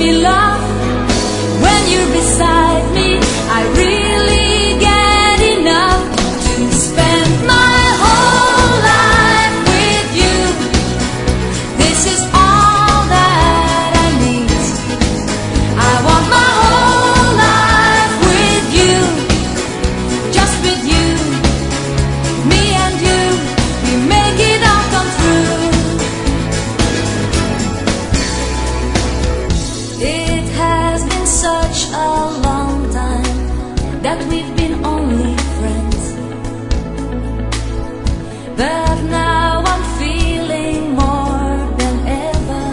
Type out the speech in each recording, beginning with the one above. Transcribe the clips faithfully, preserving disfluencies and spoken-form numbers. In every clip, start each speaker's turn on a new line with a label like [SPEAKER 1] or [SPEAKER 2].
[SPEAKER 1] me love. When you're beside me, I really get enough to spend my whole life with you. This is all that I need. I want my whole life with you, just with you, me and you. We make it all come true. It has been such a long time that we've been only friends, but now I'm feeling more than ever.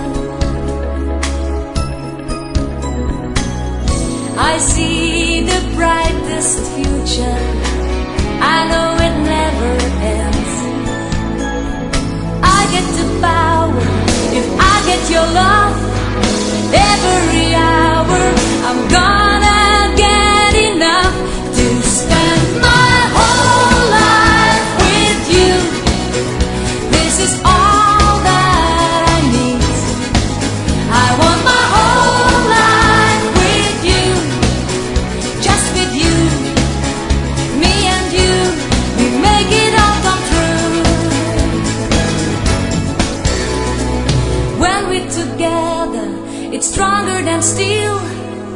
[SPEAKER 1] I see the brightest future, I know it never ends. I get the power if I get your love. Every hour I'm gonna get enough to spend my whole life with you. This is all that I need. I want my whole life with you, just with you, me and you. We make it all come true. When we're together, it's stronger than steel.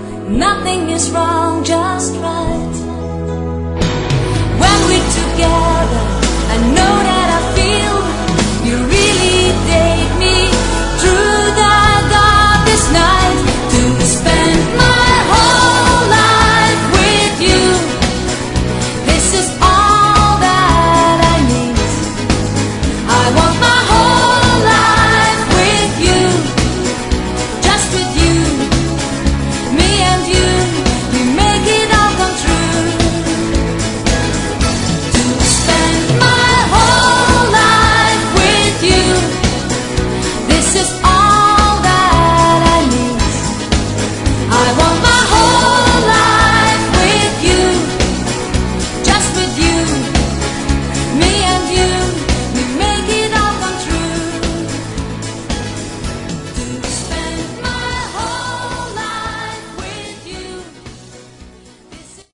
[SPEAKER 1] Nothing is wrong, just right. When we're together,